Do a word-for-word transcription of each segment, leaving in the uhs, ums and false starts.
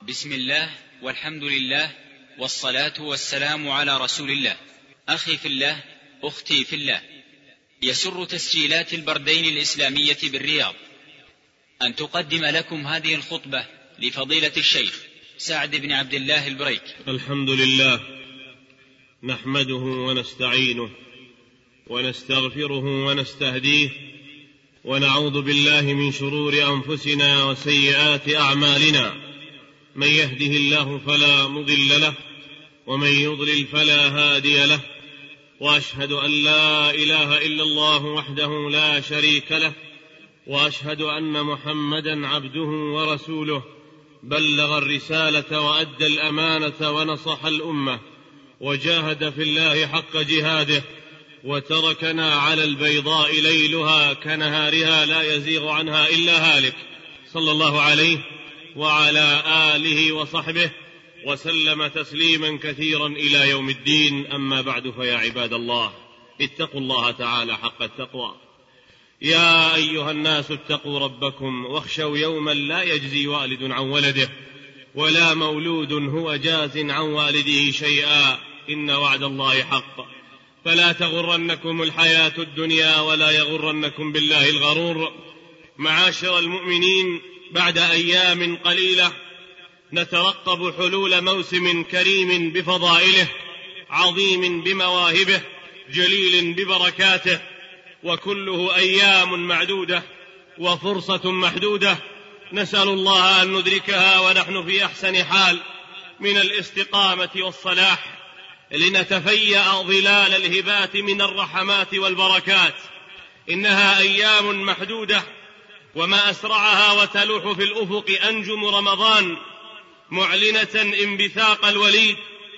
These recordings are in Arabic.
بسم الله والحمد لله والصلاة والسلام على رسول الله. أخي في الله، أختي في الله، يسر تسجيلات البردين الإسلامية بالرياض أن تقدم لكم هذه الخطبة لفضيلة الشيخ سعد بن عبد الله البريك. الحمد لله نحمده ونستعينه ونستغفره ونستهديه، ونعوذ بالله من شرور أنفسنا وسيئات أعمالنا. من يهده الله فلا مضل له، ومن يضلل فلا هادي له، وأشهد أن لا إله إلا الله وحده لا شريك له، وأشهد أن محمدا عبده ورسوله، بلغ الرسالة وأدى الأمانة ونصح الأمة، وجاهد في الله حق جهاده، وتركنا على البيضاء ليلها كنهارها لا يزيغ عنها إلا هالك، صلى الله عليه وعلى آله وصحبه وسلم تسليما كثيرا إلى يوم الدين. أما بعد، فيا عباد الله، اتقوا الله تعالى حق التقوى. يا أيها الناس اتقوا ربكم واخشوا يوما لا يجزي والد عن ولده، ولا مولود هو جاز عن والده شيئا، إن وعد الله حق، فلا تغرنكم الحياة الدنيا ولا يغرنكم بالله الغرور. معاشر المؤمنين، بعد أيام قليلة نترقب حلول موسم كريم بفضائله، عظيم بمواهبه، جليل ببركاته، وكله أيام معدودة وفرصة محدودة، نسأل الله أن ندركها ونحن في أحسن حال من الاستقامة والصلاح، لنتفيأ ظلال الهبات من الرحمات والبركات. إنها أيام محدودة، وما أسرعها وتلوح في الأفق أنجم رمضان، معلنة انبثاق الوليد،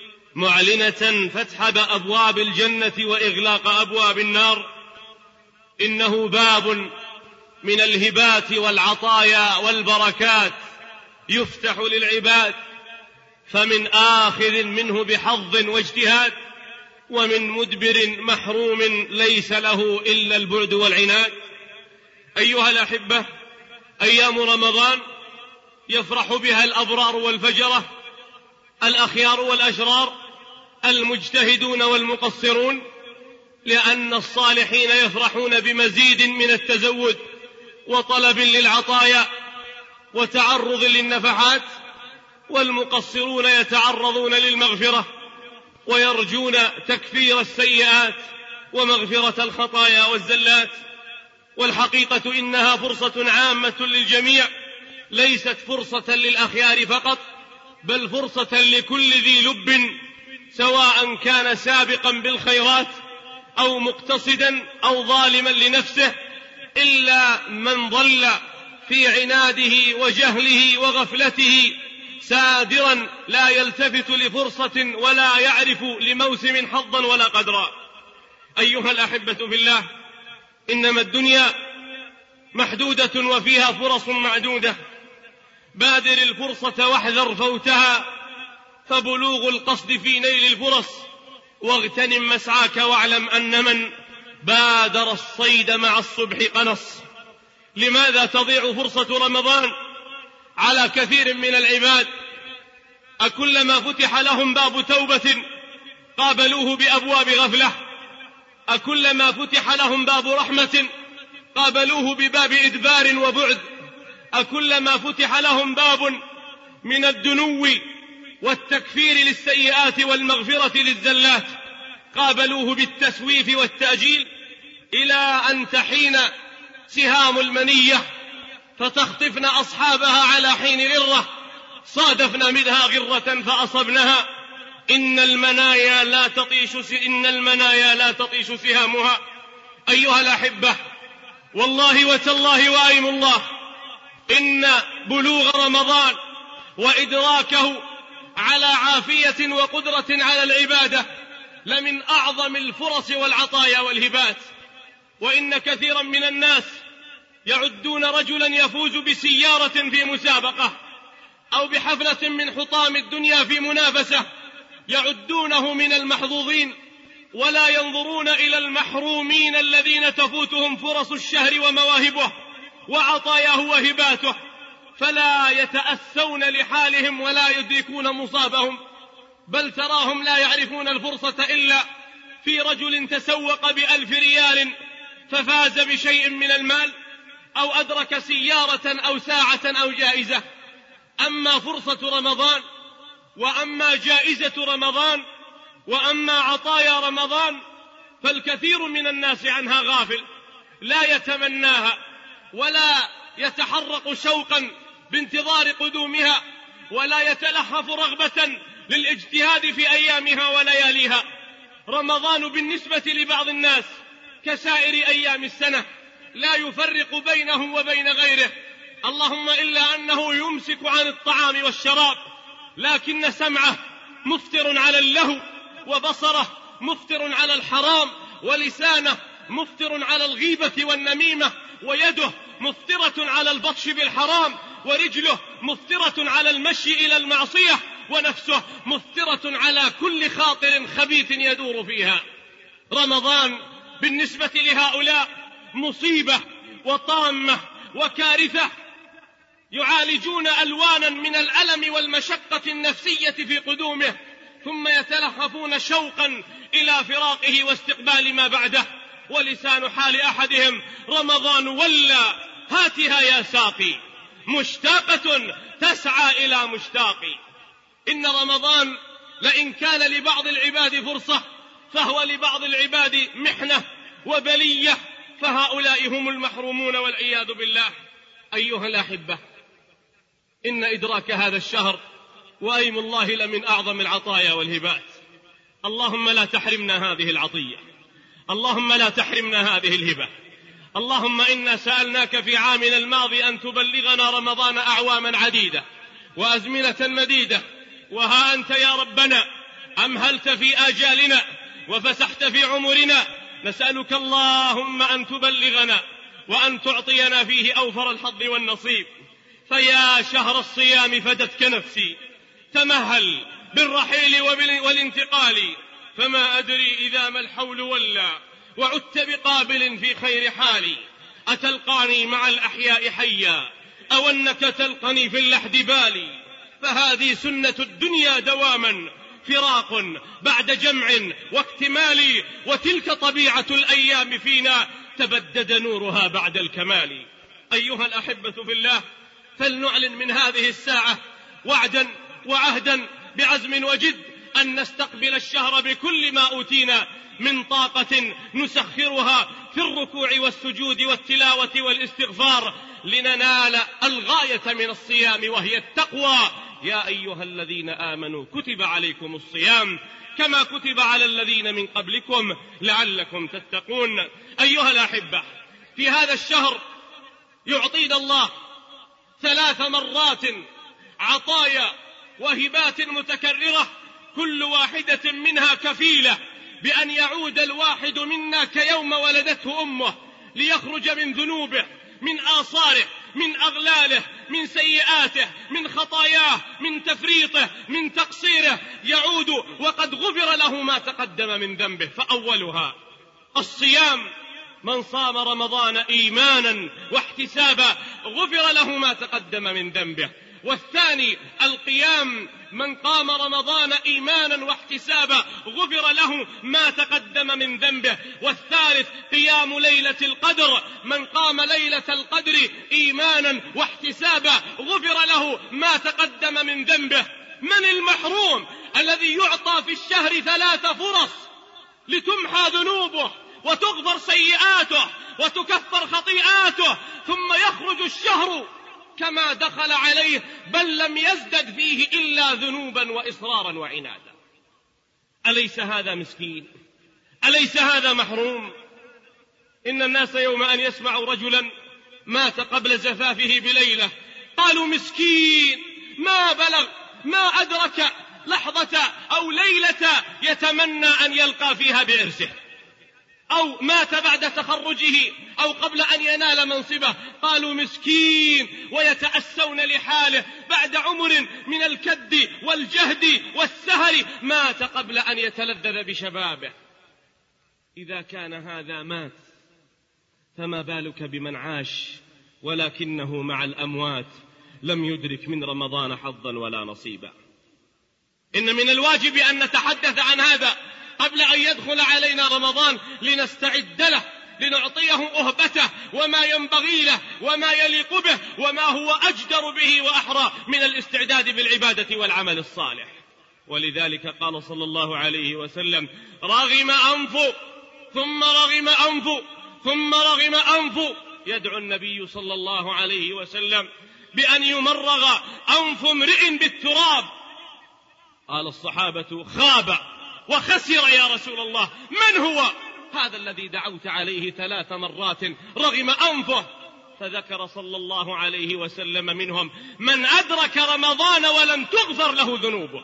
معلنة فتح أبواب الجنة وإغلاق أبواب النار. إنه باب من الهبات والعطايا والبركات يفتح للعباد، فمن آخذ منه بحظ واجتهاد، ومن مدبر محروم ليس له إلا البعد والعناد. أيها الأحبة، أيام رمضان يفرح بها الأبرار والفجرة، الأخيار والأشرار، المجتهدون والمقصرون، لأن الصالحين يفرحون بمزيد من التزود وطلب للعطايا وتعرض للنفحات، والمقصرون يتعرضون للمغفرة ويرجون تكفير السيئات ومغفرة الخطايا والزلات. والحقيقة إنها فرصة عامة للجميع، ليست فرصة للأخيار فقط، بل فرصة لكل ذي لب، سواء كان سابقا بالخيرات أو مقتصدا أو ظالما لنفسه، إلا من ضل في عناده وجهله وغفلته سادرا لا يلتفت لفرصة ولا يعرف لموسم حظا ولا قدرا. أيها الأحبة في الله، إنما الدنيا محدودة وفيها فرص معدودة، بادر الفرصة واحذر فوتها، فبلوغ القصد في نيل الفرص، واغتنم مسعاك واعلم أن من بادر الصيد مع الصبح قنص. لماذا تضيع فرصة رمضان على كثير من العباد؟ أكلما فتح لهم باب توبة قابلوه بأبواب غفلة؟ أكلما فتح لهم باب رحمة قابلوه بباب إدبار وبعد؟ أكلما فتح لهم باب من الدنو والتكفير للسيئات والمغفرة للزلات قابلوه بالتسويف والتأجيل، إلى أن تحين سهام المنية فتخطفن أصحابها على حين غرة، صادفنا منها غرة فأصبنها. إن المنايا لا تطيش إن المنايا لا تطيش سهامها. أيها الأحبة، والله وتالله وأيم الله، إن بلوغ رمضان وإدراكه على عافية وقدرة على العبادة لمن أعظم الفرص والعطايا والهبات. وإن كثيرا من الناس يعدون رجلا يفوز بسيارة في مسابقة أو بحفلة من حطام الدنيا في منافسة، يعدونه من المحظوظين، ولا ينظرون إلى المحرومين الذين تفوتهم فرص الشهر ومواهبه وعطاياه وهباته. فلا يتأسون لحالهم ولا يدركون مصابهم، بل تراهم لا يعرفون الفرصة إلا في رجل تسوق بألف ريال ففاز بشيء من المال، أو أدرك سيارة أو ساعة أو جائزة. أما فرصة رمضان، وأما جائزة رمضان، وأما عطايا رمضان، فالكثير من الناس عنها غافل، لا يتمناها ولا يتحرق شوقا بانتظار قدومها، ولا يتلهف رغبة للاجتهاد في أيامها ولياليها. رمضان بالنسبة لبعض الناس كسائر أيام السنة، لا يفرق بينه وبين غيره، اللهم إلا أنه يمسك عن الطعام والشراب، لكن سمعه مفطر على اللهو، وبصره مفطر على الحرام، ولسانه مفطر على الغيبة والنميمة، ويده مفطرة على البطش بالحرام، ورجله مفطرة على المشي إلى المعصية، ونفسه مفطرة على كل خاطر خبيث يدور فيها. رمضان بالنسبة لهؤلاء مصيبة وطامة وكارثة، يعالجون ألوانا من الألم والمشقة النفسية في قدومه، ثم يتلهفون شوقا إلى فراقه واستقبال ما بعده. ولسان حال أحدهم: رمضان ولا هاتها يا ساقي، مشتاقة تسعى إلى مشتاقي. إن رمضان لئن كان لبعض العباد فرصة، فهو لبعض العباد محنة وبلية، فهؤلاء هم المحرومون والعياذ بالله. أيها الأحبة، إن إدراك هذا الشهر وأيم الله لمن أعظم العطايا والهبات. اللهم لا تحرمنا هذه العطية، اللهم لا تحرمنا هذه الهبة. اللهم إنا سألناك في عامنا الماضي أن تبلغنا رمضان أعواما عديدة وأزمنة مديدة، وها أنت يا ربنا أمهلت في آجالنا وفسحت في عمرنا. نسألك اللهم أن تبلغنا وأن تعطينا فيه أوفر الحظ والنصيب. فيا شهر الصيام فدتك نفسي، تمهل بالرحيل والانتقال، فما أدري إذا ما الحول ولا، وعدت بقابل في خير حالي. أتلقاني مع الأحياء حيا، أو أنك تلقني في اللحد بالي؟ فهذه سنة الدنيا دواما، فراق بعد جمع واكتمال، وتلك طبيعة الأيام فينا، تبدد نورها بعد الكمال. أيها الأحبة في الله، فلنعلن من هذه الساعة وعدا وعهدا بعزم وجد أن نستقبل الشهر بكل ما أوتينا من طاقة نسخرها في الركوع والسجود والتلاوة والاستغفار، لننال الغاية من الصيام وهي التقوى. يا أيها الذين آمنوا كتب عليكم الصيام كما كتب على الذين من قبلكم لعلكم تتقون. أيها الأحبة، في هذا الشهر يعطينا الله ثلاث مرات عطايا وهبات متكررة، كل واحدة منها كفيلة بأن يعود الواحد منا كيوم ولدته أمه، ليخرج من ذنوبه، من آثاره، من أغلاله، من سيئاته، من خطاياه، من تفريطه، من تقصيره، يعود وقد غفر له ما تقدم من ذنبه. فأولها الصيام، من صام رمضان إيمانا واحتسابا غفر له ما تقدم من ذنبه. والثاني القيام، من قام رمضان إيمانا واحتسابا غفر له ما تقدم من ذنبه. والثالث قيام ليلة القدر، من قام ليلة القدر إيمانا واحتسابا غفر له ما تقدم من ذنبه. من المحروم الذي يعطى في الشهر ثلاث فرص لتمحى ذنوبه وتغفر سيئاته وتكفر خطيئاته، ثم يخرج الشهر كما دخل عليه، بل لم يزدد فيه إلا ذنوبا وإصرارا وعنادا؟ أليس هذا مسكين؟ أليس هذا محروم؟ إن الناس يوم أن يسمعوا رجلا مات قبل زفافه بليلة قالوا مسكين، ما بلغ، ما أدرك لحظة أو ليلة يتمنى أن يلقى فيها بعرسه، أو مات بعد تخرجه أو قبل أن ينال منصبه، قالوا مسكين، ويتأسون لحاله بعد عمر من الكد والجهد والسهر، مات قبل أن يتلذذ بشبابه. إذا كان هذا مات، فما بالك بمن عاش ولكنه مع الأموات لم يدرك من رمضان حظا ولا نصيبا. إن من الواجب أن نتحدث عن هذا قبل أن يدخل علينا رمضان لنستعد له، لنعطيه أهبته وما ينبغي له وما يليق به وما هو أجدر به وأحرى من الاستعداد بالعبادة والعمل الصالح. ولذلك قال صلى الله عليه وسلم: رغم أنف ثم رغم أنف ثم رغم أنف. يدعو النبي صلى الله عليه وسلم بأن يمرغ أنف امرئ بالتراب. قال الصحابة: خاب وخسر يا رسول الله، من هو هذا الذي دعوت عليه ثلاث مرات رغم أنفه؟ فذكر صلى الله عليه وسلم منهم من أدرك رمضان ولم تغفر له ذنوبه.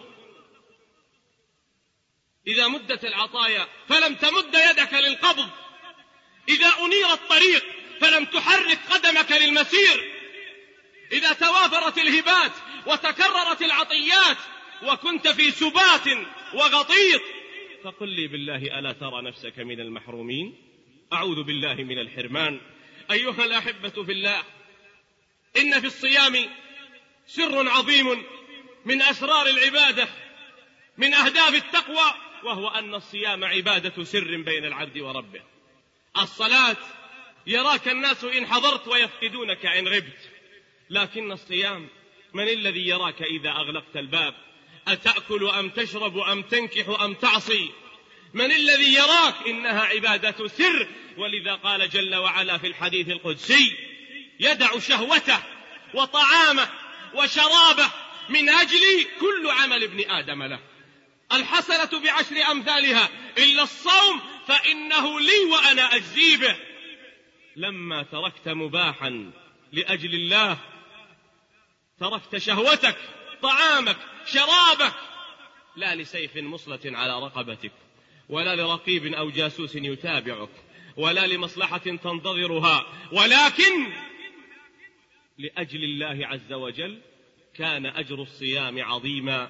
إذا مدت العطايا فلم تمد يدك للقبض، إذا أنير الطريق فلم تحرك قدمك للمسير، إذا توافرت الهبات وتكررت العطيات وكنت في سبات وغطيط، فقل لي بالله ألا ترى نفسك من المحرومين؟ أعوذ بالله من الحرمان. أيها الأحبة في الله، إن في الصيام سر عظيم من أسرار العبادة، من أهداف التقوى، وهو أن الصيام عبادة سر بين العبد وربه. الصلاة يراك الناس إن حضرت ويفقدونك إن غبت، لكن الصيام من الذي يراك إذا أغلقت الباب؟ أتأكل أم تشرب أم تنكح أم تعصي؟ من الذي يراك؟ إنها عبادة سر. ولذا قال جل وعلا في الحديث القدسي: يدع شهوته وطعامه وشرابه من أجل كل عمل ابن آدم له، الحسنة بعشر أمثالها إلا الصوم فإنه لي وأنا أجزي به. لما تركت مباحا لأجل الله، تركت شهوتك طعامك شرابك، لا لسيف مصلة على رقبتك، ولا لرقيب أو جاسوس يتابعك، ولا لمصلحة تنتظرها، ولكن لأجل الله عز وجل، كان أجر الصيام عظيما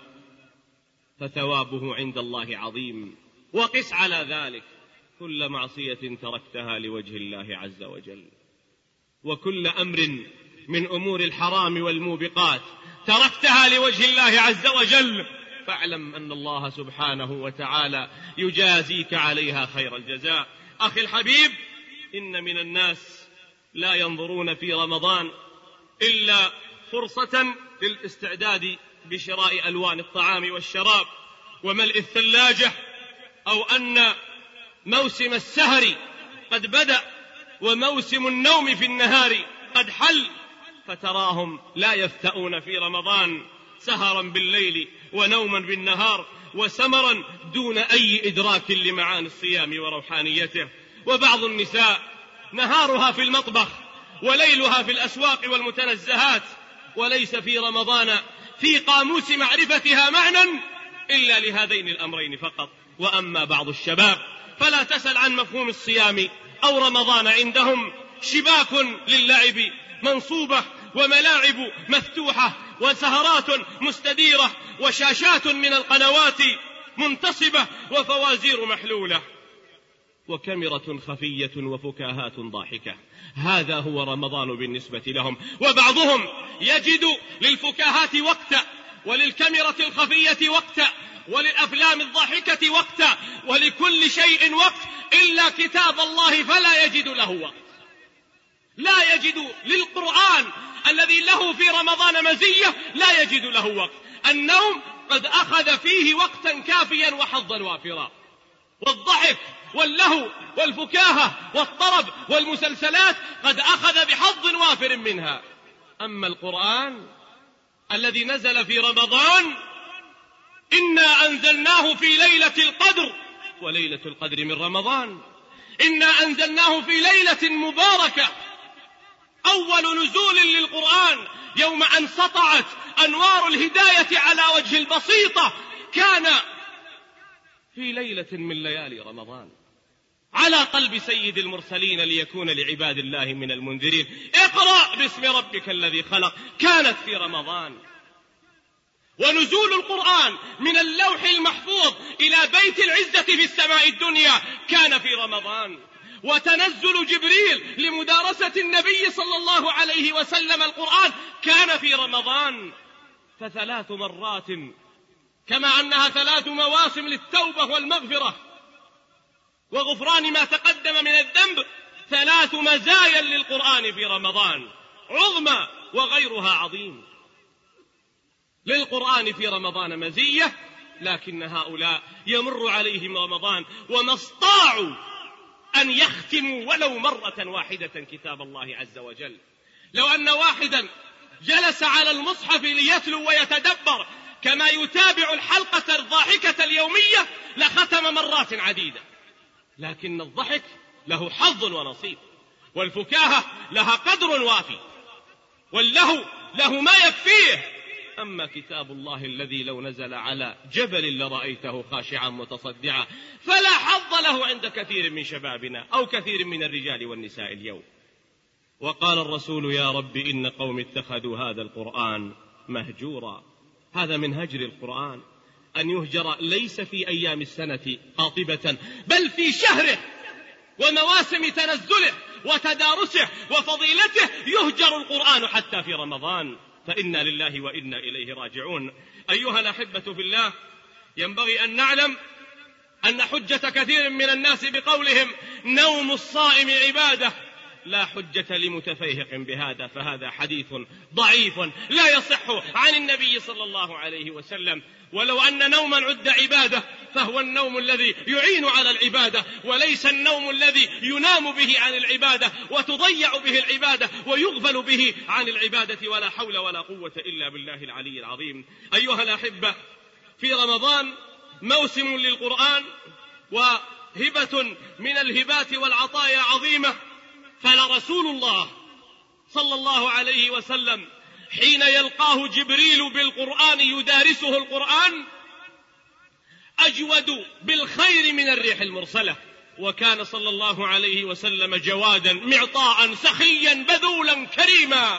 فثوابه عند الله عظيم. وقس على ذلك كل معصية تركتها لوجه الله عز وجل، وكل أمر من أمور الحرام والموبقات تركتها لوجه الله عز وجل، فاعلم أن الله سبحانه وتعالى يجازيك عليها خير الجزاء. أخي الحبيب، إن من الناس لا ينظرون في رمضان إلا فرصة للاستعداد بشراء ألوان الطعام والشراب وملء الثلاجة، أو أن موسم السهر قد بدأ وموسم النوم في النهار قد حل، فتراهم لا يفتؤون في رمضان سهرا بالليل ونوما بالنهار وسمرا دون أي إدراك لمعاني الصيام وروحانيته. وبعض النساء نهارها في المطبخ وليلها في الأسواق والمتنزهات، وليس في رمضان في قاموس معرفتها معنى إلا لهذين الأمرين فقط. وأما بعض الشباب فلا تسل عن مفهوم الصيام أو رمضان، عندهم شباك للعب منصوبة وملاعب مفتوحة وسهرات مستديرة وشاشات من القنوات منتصبة وفوازير محلولة وكاميرا خفية وفكاهات ضاحكة. هذا هو رمضان بالنسبة لهم. وبعضهم يجد للفكاهات وقتا، وللكاميرا الخفية وقتا، وللأفلام الضاحكة وقتا، ولكل شيء وقت إلا كتاب الله فلا يجد له وقت. لا يجد للقرآن الذي له في رمضان مزية لا يجد له وقت. النوم قد أخذ فيه وقتا كافيا وحظا وافرا، والضحك واللهو والفكاهة والطرب والمسلسلات قد أخذ بحظ وافر منها. أما القرآن الذي نزل في رمضان: إنا أنزلناه في ليلة القدر، وليلة القدر من رمضان. إنا أنزلناه في ليلة مباركة، أول نزول للقرآن يوم أن سطعت أنوار الهداية على وجه البسيطة، كان في ليلة من ليالي رمضان على قلب سيد المرسلين ليكون لعباد الله من المنذرين. اقرأ باسم ربك الذي خلق كانت في رمضان. ونزول القرآن من اللوح المحفوظ إلى بيت العزة في السماء الدنيا كان في رمضان. وتنزل جبريل لمدارسة النبي صلى الله عليه وسلم القرآن كان في رمضان، فثلاث مرات كما أنها ثلاث مواسم للتوبة والمغفرة وغفران ما تقدم من الذنب، ثلاث مزايا للقرآن في رمضان عظمى وغيرها عظيم. للقرآن في رمضان مزية، لكن هؤلاء يمر عليهم رمضان وما استطاعوا أن يختموا ولو مرة واحدة كتاب الله عز وجل. لو أن واحدا جلس على المصحف ليتلو ويتدبر كما يتابع الحلقة الضاحكة اليومية لختم مرات عديدة، لكن الضحك له حظ ونصيب، والفكاهة لها قدر وافي، واللهو له ما يكفيه. أما كتاب الله الذي لو نزل على جبل لرأيته خاشعا متصدعا فلا حظ له عند كثير من شبابنا أو كثير من الرجال والنساء اليوم. وقال الرسول: يا رب إن قوم اتخذوا هذا القرآن مهجورا. هذا من هجر القرآن أن يهجر ليس في أيام السنة قاطبة، بل في شهره ومواسم تنزله وتدارسه وفضيلته يهجر القرآن حتى في رمضان، فإنا لله وإنا إليه راجعون. أيها الأحبة في الله، ينبغي أن نعلم أن حجة كثير من الناس بقولهم نوم الصائم عبادة لا حجة لمتفيهق بهذا، فهذا حديث ضعيف لا يصح عن النبي صلى الله عليه وسلم. ولو أن نوما عد عبادة فهو النوم الذي يعين على العبادة، وليس النوم الذي ينام به عن العبادة وتضيع به العبادة ويغفل به عن العبادة، ولا حول ولا قوة إلا بالله العلي العظيم. أيها الأحبة، في رمضان موسم للقرآن وهبة من الهبات والعطايا عظيمة، فلرسول الله صلى الله عليه وسلم حين يلقاه جبريل بالقرآن يدارسه القرآن أجود بالخير من الريح المرسلة، وكان صلى الله عليه وسلم جوادا معطاء سخيا بذولا كريما.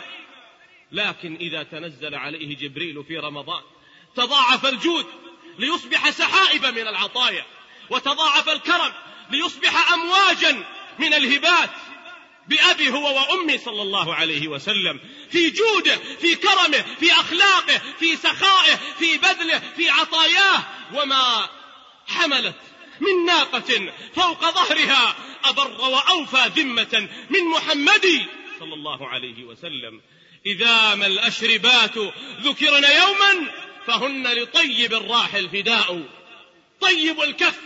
لكن إذا تنزل عليه جبريل في رمضان تضاعف الجود ليصبح سحائب من العطايا، وتضاعف الكرم ليصبح أمواجا من الهبات. بأبي هو وأمي صلى الله عليه وسلم في جوده، في كرمه، في أخلاقه، في سخائه، في بذله، في عطاياه. وما حملت من ناقة فوق ظهرها أبر وأوفى ذمة من محمد صلى الله عليه وسلم. إذا ما الأشربات ذكرن يوما فهن لطيب الراح الفداء. طيب الكف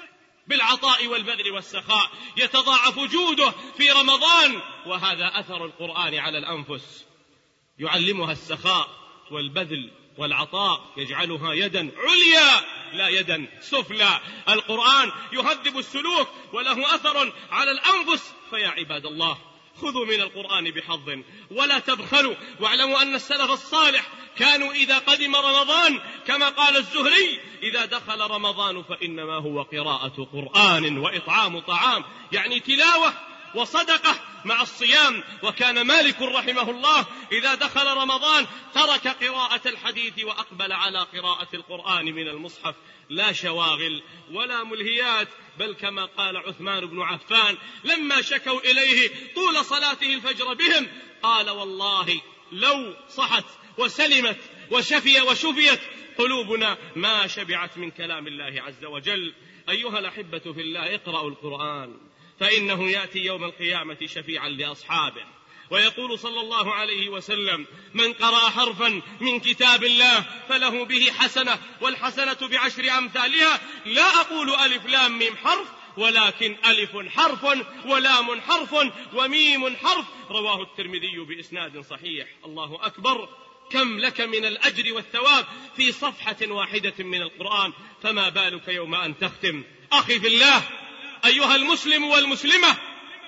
بالعطاء والبذل والسخاء يتضاعف جوده في رمضان، وهذا أثر القرآن على الأنفس، يعلمها السخاء والبذل والعطاء، يجعلها يدا عليا لا يدا سفلى. القرآن يهذب السلوك وله أثر على الأنفس. فيا عباد الله، خذوا من القرآن بحظ ولا تبخلوا، واعلموا أن السلف الصالح كانوا إذا قدم رمضان كما قال الزهري: إذا دخل رمضان فإنما هو قراءة قرآن وإطعام طعام، يعني تلاوة وصدقة مع الصيام. وكان مالك رحمه الله إذا دخل رمضان ترك قراءة الحديث وأقبل على قراءة القرآن من المصحف، لا شواغل ولا ملهيات، بل كما قال عثمان بن عفان لما شكوا إليه طول صلاته الفجر بهم قال: والله لو صحت وسلمت وشفي وشفيت قلوبنا ما شبعت من كلام الله عز وجل. أيها الأحبة في الله، اقرأوا القرآن فإنه يأتي يوم القيامة شفيعا لأصحابه. ويقول صلى الله عليه وسلم: من قرأ حرفا من كتاب الله فله به حسنة، والحسنة بعشر أمثالها. لا أقول ألف لام ميم حرف، ولكن ألف حرف ولام حرف وميم حرف. رواه الترمذي بإسناد صحيح. الله أكبر، كم لك من الأجر والثواب في صفحة واحدة من القرآن، فما بالك يوم أن تختم. أخي في الله، أيها المسلم والمسلمة،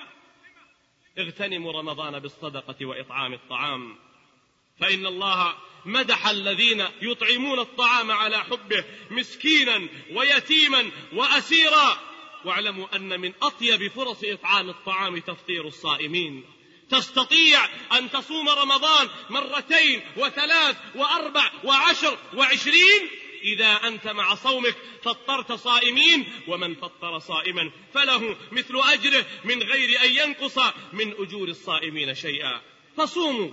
اغتنموا رمضان بالصدقة وإطعام الطعام، فإن الله مدح الذين يطعمون الطعام على حبه مسكينا ويتيما وأسيرا. واعلموا أن من أطيب فرص إطعام الطعام تفطير الصائمين. تستطيع أن تصوم رمضان مرتين وثلاث وأربع وعشر وعشرين إذا أنت مع صومك فطرت صائمين، ومن فطر صائما فله مثل أجره من غير أن ينقص من أجور الصائمين شيئا. فصوموا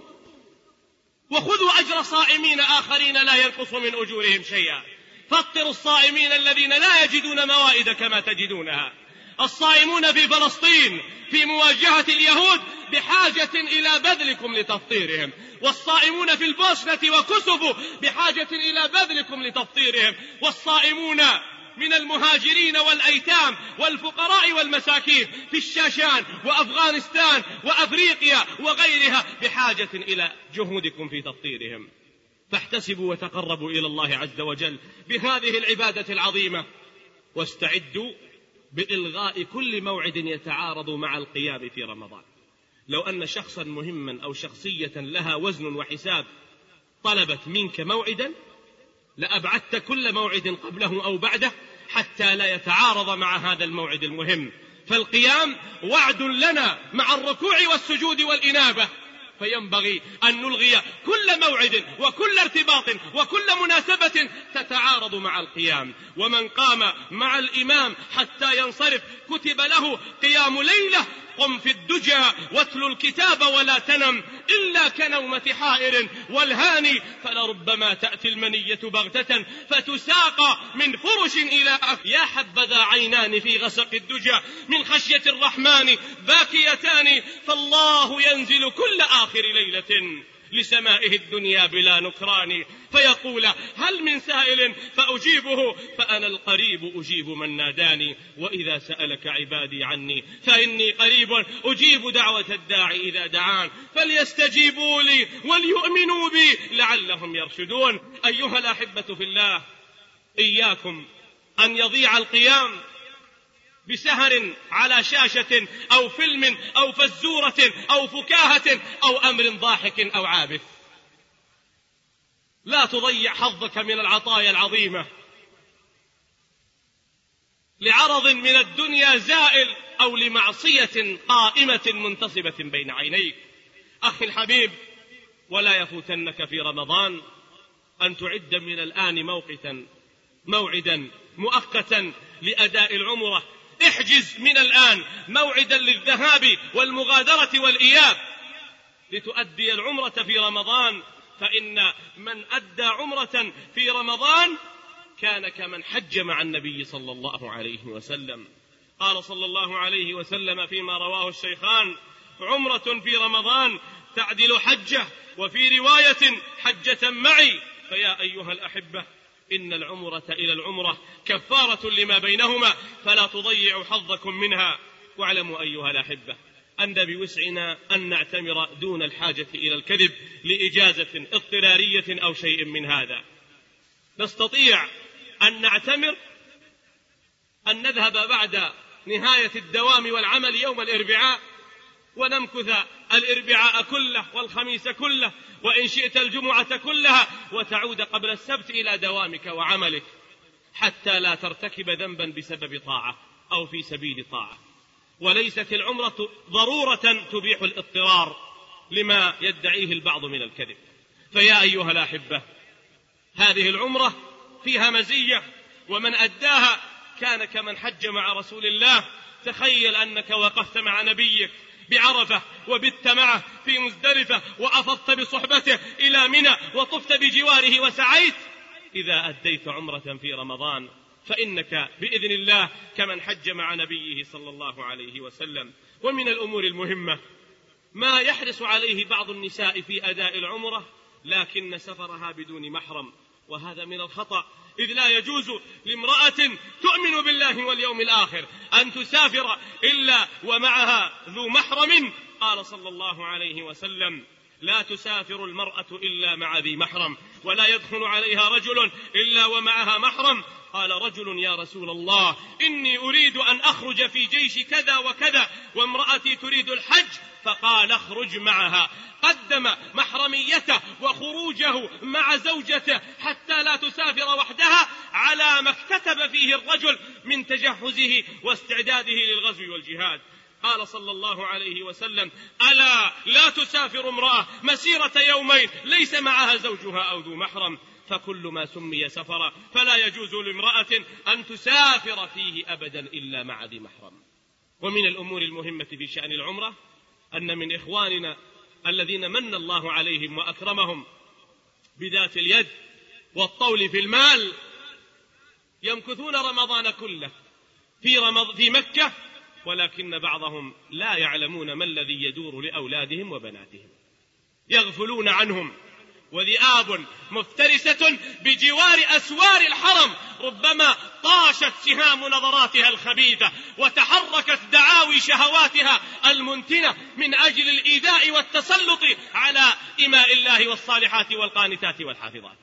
وخذوا أجر صائمين آخرين لا ينقص من أجورهم شيئا. فطروا الصائمين الذين لا يجدون موائد كما تجدونها. الصائمون في فلسطين في مواجهة اليهود بحاجة إلى بذلكم لتفطيرهم، والصائمون في البوسنة وكوسوفو بحاجة إلى بذلكم لتفطيرهم، والصائمون من المهاجرين والأيتام والفقراء والمساكين في الشاشان وأفغانستان وأفريقيا وغيرها بحاجة إلى جهودكم في تفطيرهم. فاحتسبوا وتقربوا إلى الله عز وجل بهذه العبادة العظيمة، واستعدوا بإلغاء كل موعد يتعارض مع القيام في رمضان. لو أن شخصا مهما أو شخصية لها وزن وحساب طلبت منك موعدا لأبعدت كل موعد قبله أو بعده حتى لا يتعارض مع هذا الموعد المهم. فالقيام وعد لنا مع الركوع والسجود والإنابة، فينبغي أن نلغي كل موعد وكل ارتباط وكل مناسبة تتعارض مع القيام. ومن قام مع الإمام حتى ينصرف كتب له قيام ليلة. قم في الدجى واتل الكتاب ولا تنم إلا كنومة حائر والهاني، فلربما تأتي المنية بغتة فتساق من فرش إلى أخ. يا حبذا عينان في غسق الدجى من خشية الرحمن باكيتان، فالله ينزل كل آخر ليلة لسمائه الدنيا بلا نكران، فيقول هل من سائل فأجيبه، فأنا القريب أجيب من ناداني، وإذا سألك عبادي عني فإني قريب أجيب دعوة الداعي إذا دعان، فليستجيبوا لي وليؤمنوا بي لعلهم يرشدون. أيها الأحبة في الله، إياكم أن يضيع القيام بسهر على شاشة أو فيلم أو فزورة أو فكاهة أو أمر ضاحك أو عابث. لا تضيع حظك من العطايا العظيمة لعرض من الدنيا زائل أو لمعصية قائمة منتصبة بين عينيك. أخي الحبيب، ولا يفوتنك في رمضان أن تعد من الآن موقتا موعدا مؤقتا لأداء العمرة. احجز من الآن موعدا للذهاب والمغادرة والإياب لتؤدي العمرة في رمضان، فإن من أدى عمرة في رمضان كان كمن حج مع النبي صلى الله عليه وسلم. قال صلى الله عليه وسلم فيما رواه الشيخان: عمرة في رمضان تعدل حجة، وفي رواية حجة معي. فيا أيها الأحبة، إن العمرة إلى العمرة كفارة لما بينهما، فلا تضيعوا حظكم منها. واعلموا أيها الأحبة أن بوسعنا أن نعتمر دون الحاجة إلى الكذب لإجازة اضطرارية أو شيء من هذا. نستطيع أن نعتمر أن نذهب بعد نهاية الدوام والعمل يوم الإربعاء ونمكث الإربعاء كله والخميس كله وإن شئت الجمعة كلها، وتعود قبل السبت إلى دوامك وعملك، حتى لا ترتكب ذنبا بسبب طاعة أو في سبيل طاعة. وليست العمرة ضرورة تبيح الاضطرار لما يدعيه البعض من الكذب. فيا أيها الأحبة، هذه العمرة فيها مزية، ومن أداها كان كمن حج مع رسول الله. تخيل أنك وقفت مع نبيك بعرفة وبت معه في مزدلفة وأفضت بصحبته إلى منى وطفت بجواره وسعيت. إذا أديت عمرة في رمضان فإنك بإذن الله كمن حج مع نبيه صلى الله عليه وسلم. ومن الأمور المهمة ما يحرص عليه بعض النساء في أداء العمرة لكن سفرها بدون محرم، وهذا من الخطأ، إذ لا يجوز لامرأة تؤمن بالله واليوم الآخر أن تسافر إلا ومعها ذو محرم. قال صلى الله عليه وسلم: لا تسافر المرأة إلا مع ذي محرم، ولا يدخل عليها رجل إلا ومعها محرم. قال رجل: يا رسول الله، إني أريد أن أخرج في جيش كذا وكذا وامرأتي تريد الحج. فقال: اخرج معها. قدم محرميته وخروجه مع زوجته حتى لا تسافر وحدها على ما اكتتب فيه الرجل من تجهزه واستعداده للغزو والجهاد. قال صلى الله عليه وسلم: ألا لا تسافر امرأة مسيرة يومين ليس معها زوجها أو ذو محرم. فكل ما سمي سفرا فلا يجوز لامرأة أن تسافر فيه أبدا إلا مع ذي محرم. ومن الأمور المهمة في شأن العمرة أن من إخواننا الذين من الله عليهم وأكرمهم بذات اليد والطول في المال يمكثون رمضان كله في, رمض في مكة، ولكن بعضهم لا يعلمون ما الذي يدور لأولادهم وبناتهم، يغفلون عنهم، وذئاب مفترسة بجوار أسوار الحرم ربما طاشت سهام نظراتها الخبيثة وتحركت دعاوي شهواتها المنتنة من أجل الإيذاء والتسلط على إماء الله والصالحات والقانتات والحافظات.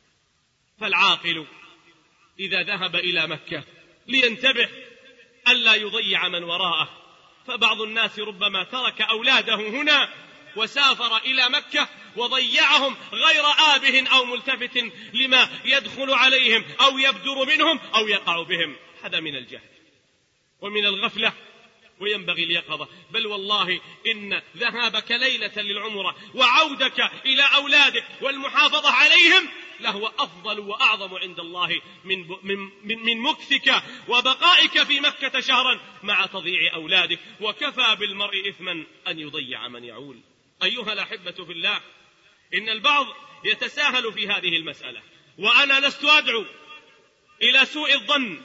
فالعاقل إذا ذهب إلى مكة لينتبه ألا يضيع من وراءه، فبعض الناس ربما ترك أولاده هنا وسافر إلى مكة وضيعهم غير آبه أو ملتفت لما يدخل عليهم أو يبدر منهم أو يقع بهم. هذا من الجهل ومن الغفلة، وينبغي اليقظة. بل والله إن ذهابك ليلة للعمرة وعودك إلى أولادك والمحافظة عليهم لهو أفضل وأعظم عند الله من, من, من مكثك وبقائك في مكة شهرا مع تضييع أولادك. وكفى بالمرء إثما أن يضيع من يعول. أيها الأحبة في الله، إن البعض يتساهل في هذه المسألة، وأنا لست أدعو إلى سوء الظن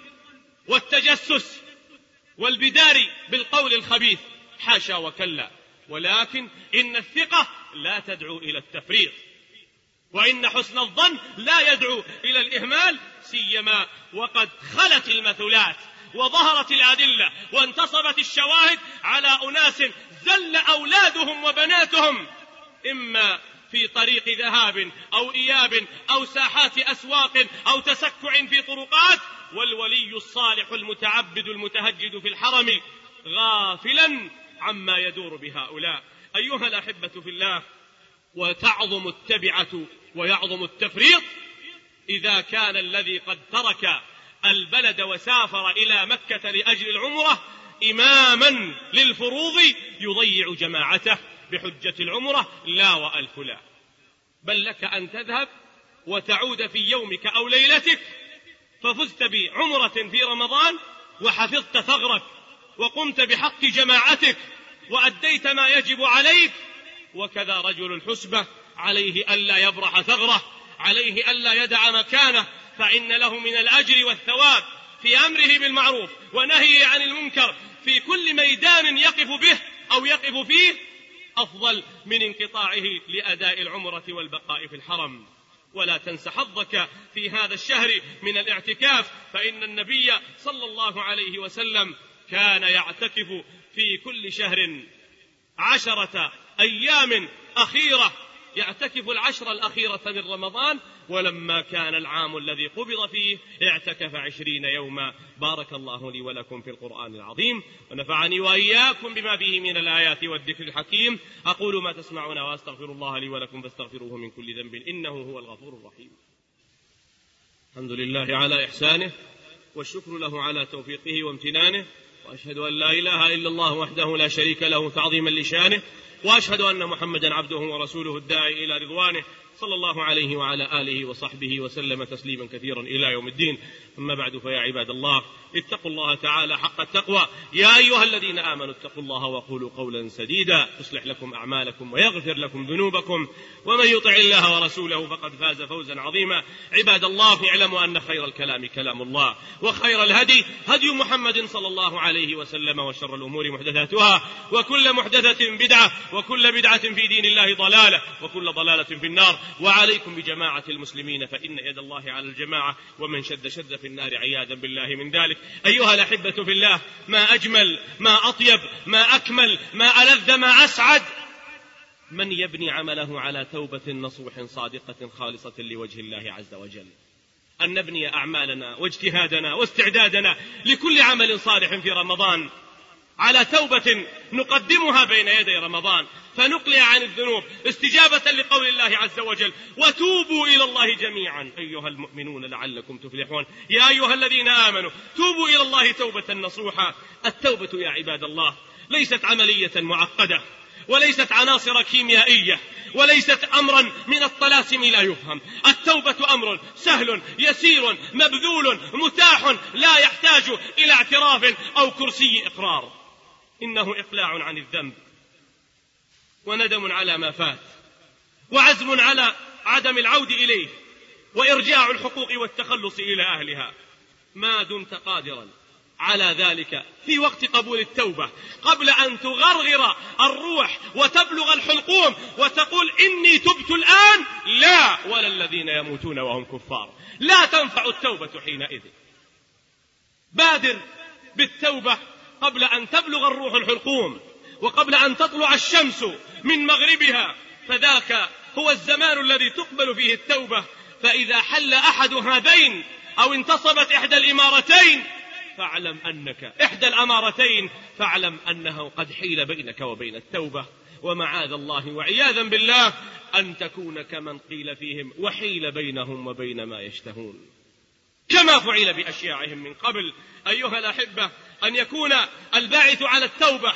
والتجسس والبدار بالقول الخبيث، حاشا وكلا، ولكن إن الثقة لا تدعو إلى التفريط، وإن حسن الظن لا يدعو إلى الإهمال، سيما وقد خلت المثلات وظهرت الأدلة وانتصبت الشواهد على أناس زل أولادهم وبناتهم إما في طريق ذهاب أو إياب أو ساحات أسواق أو تسكع في طرقات، والولي الصالح المتعبد المتهجد في الحرم غافلا عما يدور بهؤلاء. أيها الأحبة في الله، وتعظم التبعة ويعظم التفريط إذا كان الذي قد ترك البلد وسافر إلى مكة لأجل العمرة إماما للفروض يضيع جماعته بحجة العمرة لا وألف لا، بل لك أن تذهب وتعود في يومك أو ليلتك ففزت بعمرة في رمضان وحفظت ثغرك وقمت بحق جماعتك وأديت ما يجب عليك. وكذا رجل الحسبة عليه ألا يبرح ثغره، عليه ألا يدع مكانه، فإن له من الأجر والثواب في أمره بالمعروف ونهيه عن المنكر في كل ميدان يقف به أو يقف فيه أفضل من انقطاعه لأداء العمرة والبقاء في الحرم. ولا تنس حظك في هذا الشهر من الاعتكاف، فإن النبي صلى الله عليه وسلم كان يعتكف في كل شهر عشرة أيام أخيرة، يعتكف العشر الأخيرة من رمضان، ولما كان العام الذي قبض فيه اعتكف عشرين يوما. بارك الله لي ولكم في القرآن العظيم، ونفعني وإياكم بما فيه من الآيات والذكر الحكيم. أقول ما تسمعون وأستغفر الله لي ولكم فاستغفروه من كل ذنب إنه هو الغفور الرحيم. الحمد لله على إحسانه، والشكر له على توفيقه وامتنانه، وأشهد أن لا إله إلا الله وحده لا شريك له تعظيما لشانه، وأشهد أن محمدا عبده ورسوله الداعي إلى رضوانه صلى الله عليه وعلى آله وصحبه وسلم تسليما كثيرا إلى يوم الدين. أما بعد، فيا عباد الله، اتقوا الله تعالى حق التقوى. يا أيها الذين آمنوا اتقوا الله وقولوا قولا سديدا يصلح لكم أعمالكم ويغفر لكم ذنوبكم، ومن يطع الله ورسوله فقد فاز فوزا عظيما. عباد الله، اعلموا أن خير الكلام كلام الله، وخير الهدي هدي محمد صلى الله عليه وسلم، وشر الأمور محدثاتها، وكل محدثة بدعة، وكل بدعة في دين الله ضلالة، وكل ضلالة في النار. وعليكم بجماعة المسلمين، فإن يد الله على الجماعة، ومن شد شد في النار عياذا بالله من ذلك. أيها الأحبة في الله، ما أجمل، ما أطيب، ما أكمل، ما ألذ، ما أسعد من يبني عمله على توبة نصوح صادقة خالصة لوجه الله عز وجل. أن نبني أعمالنا واجتهادنا واستعدادنا لكل عمل صالح في رمضان على توبة نقدمها بين يدي رمضان، فنقلع عن الذنوب استجابة لقول الله عز وجل: وتوبوا إلى الله جميعا أيها المؤمنون لعلكم تفلحون. يا أيها الذين آمنوا توبوا إلى الله توبة نصوحا. التوبة يا عباد الله ليست عملية معقدة، وليست عناصر كيميائية، وليست أمرا من الطلاسم لا يفهم. التوبة أمر سهل يسير مبذول متاح، لا يحتاج إلى اعتراف أو كرسي إقرار. إنه إقلاع عن الذنب، وندم على ما فات، وعزم على عدم العود إليه، وإرجاع الحقوق والتخلص إلى أهلها، ما دمت قادرا على ذلك في وقت قبول التوبة، قبل أن تغرغر الروح وتبلغ الحلقوم وتقول إني تبت الآن. لا، ولا الذين يموتون وهم كفار. لا تنفع التوبة حينئذ. بادر بالتوبة قبل أن تبلغ الروح الحلقوم، وقبل أن تطلع الشمس من مغربها، فذاك هو الزمان الذي تقبل فيه التوبة. فإذا حل أحد هذين أو انتصبت إحدى الإمارتين فاعلم أنك إحدى الأمارتين فاعلم أنه قد حيل بينك وبين التوبة. ومعاذ الله وعياذا بالله أن تكون كمن قيل فيهم وحيل بينهم وبين ما يشتهون، كما فعل بأشياعهم من قبل. أيها الأحبة، أن يكون الباعث على التوبة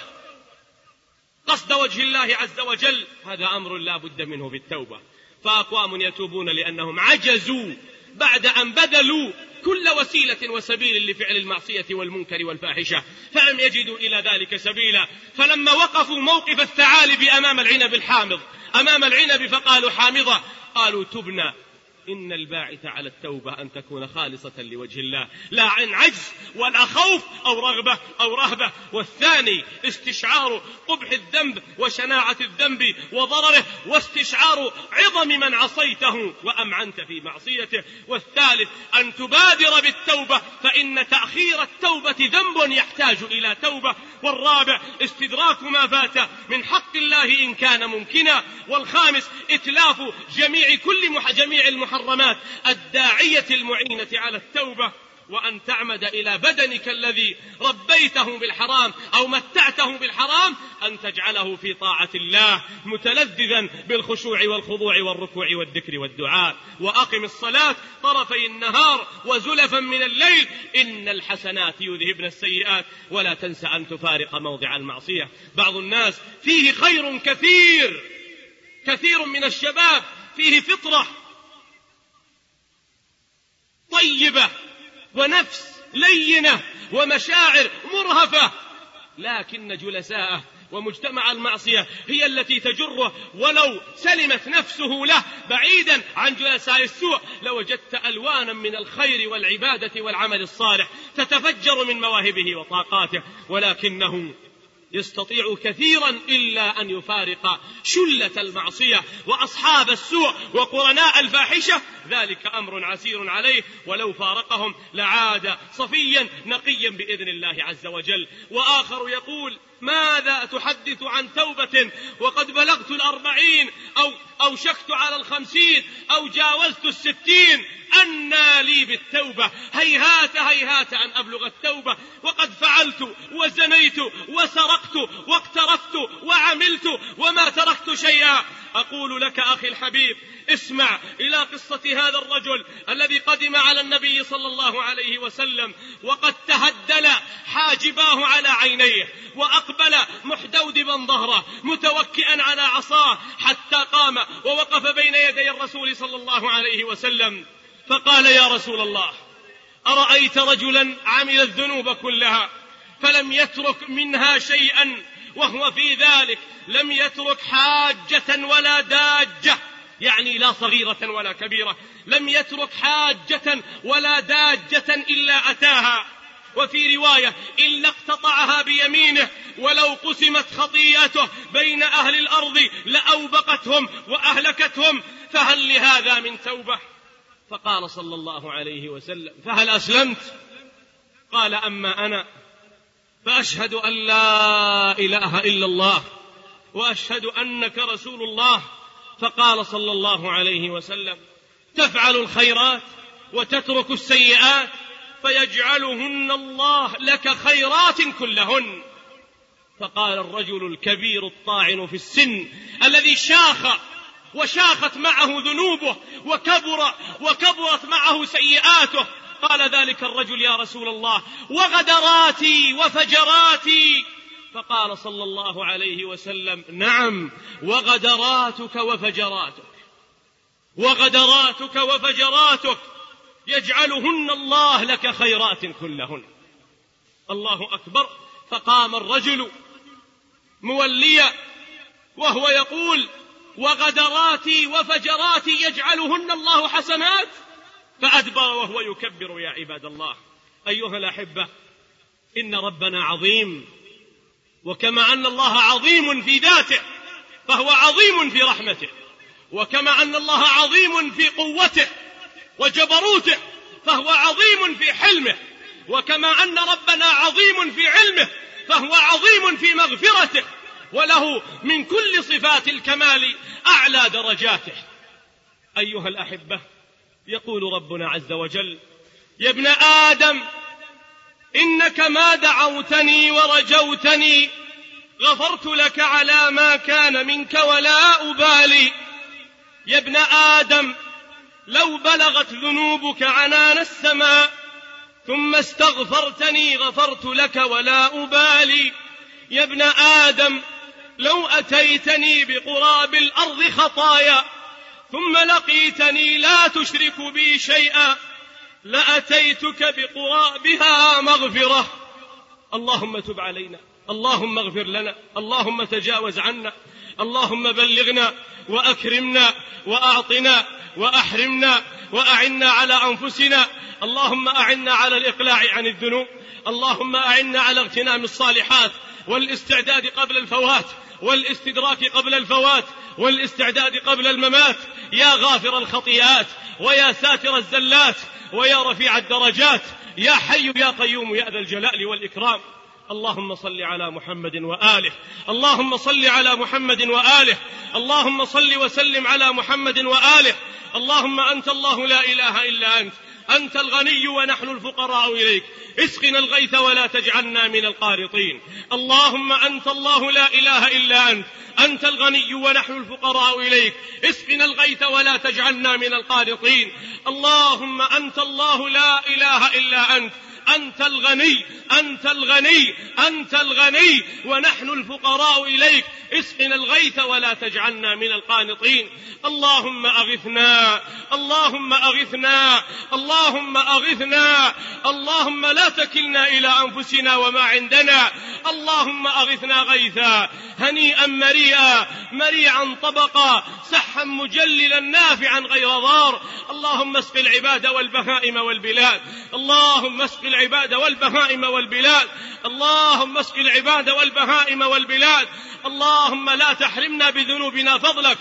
قصد وجه الله عز وجل، هذا أمر لا بد منه بالتوبة. فأقوام يتوبون لأنهم عجزوا بعد أن بذلوا كل وسيلة وسبيل لفعل المعصية والمنكر والفاحشة، فلم يجدوا إلى ذلك سبيلا. فلما وقفوا موقف الثعالب أمام العنب الحامض، أمام العنب فقالوا حامضة، قالوا تبنا. إن الباعث على التوبة أن تكون خالصة لوجه الله، لا عن عجز ولا خوف أو رغبة أو رهبة. والثاني استشعار قبح الذنب وشناعة الذنب وضرره، واستشعار عظم من عصيته وأمعنت في معصيته. والثالث أن تبادر بالتوبة، فإن تأخير التوبة ذنب يحتاج إلى توبة. والرابع استدراك ما فات من حق الله إن كان ممكنا. والخامس إتلاف جميع كل مح جميع المحرمات الداعية المعينة على التوبة. وأن تعمد إلى بدنك الذي ربيته بالحرام أو متعته بالحرام، أن تجعله في طاعة الله متلذذا بالخشوع والخضوع والركوع والذكر والدعاء. وأقم الصلاة طرفي النهار وزلفا من الليل، إن الحسنات يذهبن السيئات، ولا تنس أن تفارق موضع المعصية. بعض الناس فيه خير كثير، كثير من الشباب فيه فطرة طيبة ونفس لينة ومشاعر مرهفة، لكن جلساءه ومجتمع المعصية هي التي تجره. ولو سلمت نفسه له بعيدا عن جلساء السوء لوجدت ألوانا من الخير والعبادة والعمل الصالح تتفجر من مواهبه وطاقاته، ولكنه يستطيع كثيرا إلا أن يفارق شلة المعصية وأصحاب السوء وقرناء الفاحشة، ذلك أمر عسير عليه، ولو فارقهم لعاد صفيا نقيا بإذن الله عز وجل. وآخر يقول ماذا تحدث عن توبة وقد بلغت الأربعين أو أوشكت على الخمسين أو جاوزت الستين، أنى لي بالتوبة، هيهات هيهات أن أبلغ التوبة، وقد فعلت وزنيت وسرقت واقترفت وعملت وما تركت شيئا. أقول لك أخي الحبيب، اسمع إلى قصة هذا الرجل الذي قدم على النبي صلى الله عليه وسلم وقد تهدل حاجباه على عينيه، وأقبل محدودبا ظهره متوكئا على عصاه، حتى قام ووقف بين يدي الرسول صلى الله عليه وسلم فقال يا رسول الله، أرأيت رجلا عمل الذنوب كلها فلم يترك منها شيئا، وهو في ذلك لم يترك حاجة ولا داجة، يعني لا صغيرة ولا كبيرة، لم يترك حاجة ولا داجة إلا أتاها، وفي رواية إلا اقتطعها بيمينه، ولو قسمت خطيئته بين أهل الأرض لأوبقتهم وأهلكتهم، فهل لهذا من توبة؟ فقال صلى الله عليه وسلم فهل أسلمت؟ قال أما أنا فأشهد أن لا إله إلا الله وأشهد أنك رسول الله. فقال صلى الله عليه وسلم تفعل الخيرات وتترك السيئات فيجعلهن الله لك خيرات كلهن. فقال الرجل الكبير الطاعن في السن الذي شاخ وشاخت معه ذنوبه وكبر وكبرت معه سيئاته، قال ذلك الرجل يا رسول الله وغدراتي وفجراتي؟ فقال صلى الله عليه وسلم: نعم، وغدراتك وفجراتك، وغدراتك وفجراتك يجعلهن الله لك خيرات كلهن. الله أكبر. فقام الرجل موليا وهو يقول: وغدراتي وفجراتي يجعلهن الله حسنات، فأدبر وهو يكبر. يا عباد الله، أيها الأحبة، إن ربنا عظيم، وكما أن الله عظيم في ذاته فهو عظيم في رحمته، وكما أن الله عظيم في قوته وجبروته فهو عظيم في حلمه، وكما أن ربنا عظيم في علمه فهو عظيم في مغفرته، وله من كل صفات الكمال أعلى درجاته. أيها الأحبة، يقول ربنا عز وجل: يا ابن آدم إنك ما دعوتني ورجوتني غفرت لك على ما كان منك ولا أبالي. يا ابن آدم لو بلغت ذنوبك عنان السماء ثم استغفرتني غفرت لك ولا أبالي. يا ابن آدم لو أتيتني بقراب الأرض خطايا ثم لقيتني لا تشرك بي شيئا لأتيتك بقرابها مغفرة. اللهم تب علينا، اللهم اغفر لنا، اللهم تجاوز عنا، اللهم بلغنا وأكرمنا وأعطنا وأحرمنا وأعنا على أنفسنا. اللهم أعنا على الإقلاع عن الذنوب، اللهم أعنا على اغتنام الصالحات والاستعداد قبل الفوات والاستدراك قبل الفوات والاستعداد قبل الممات. يا غافر الخطيئات ويا ساتر الزلات ويا رفيع الدرجات، يا حي يا قيوم يا ذا الجلال والإكرام. اللهم صل على محمد وآله، اللهم صل على محمد وآله، اللهم صل وسلم على محمد وآله. اللهم أنت الله لا إله إلا أنت، أنت الغني ونحن الفقراء إليك، اسقنا الغيث ولا تجعلنا من القانطين. اللهم أنت الله لا إله إلا أنت، أنت الغني ونحن الفقراء إليك، اسقنا الغيث ولا تجعلنا من القانطين. اللهم أنت الله لا إله إلا أنت، أنت الغني أنت الغني أنت الغني ونحن الفقراء إليك، اسقنا الغيث ولا تجعلنا من القانطين. اللهم أغثنا، اللهم أغثنا، اللهم أغثنا، اللهم لا تكلنا إلى أنفسنا وما عندنا. اللهم أغثنا غيثا هنيئا مريئا مريعا طبقا سحا مجللا نافعا غير ضار. اللهم اسق العباد والبهائم والبلاد، اللهم اسق العباد والبهائم والبلاد، اللهم اسق العباد والبهائم والبلاد. اللهم لا تحرمنا بذنوبنا فضلك.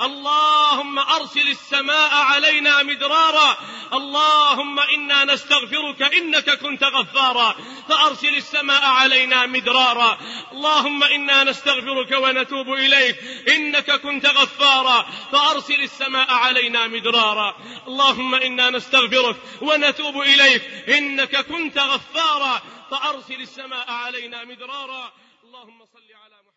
اللهم أرسل السماء علينا مدرارا. اللهم إنا نستغفرك إنك كنت غفارا فأرسل السماء علينا مدرارا. اللهم إنا نستغفرك ونتوب إليك إنك كنت غفارا فأرسل السماء علينا مدرارا. اللهم إنا نستغفرك ونتوب إليك إنك كنت غفارا فأرسل السماء علينا مدرارا. اللهم صل على محمد.